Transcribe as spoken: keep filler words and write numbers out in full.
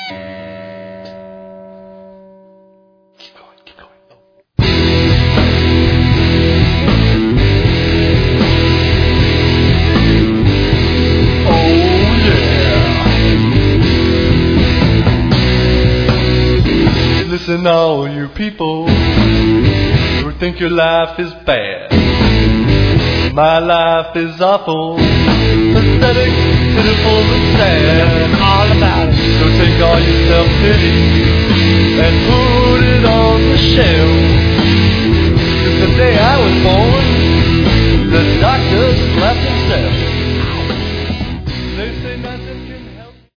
Keep going, keep going. Listen, all you people who think your life is bad. My life is awful, pathetic, pitiful, and sad. All about it. So take all your self-pity and put it on the shelf. Since the day I was born, the doctor slapped himself.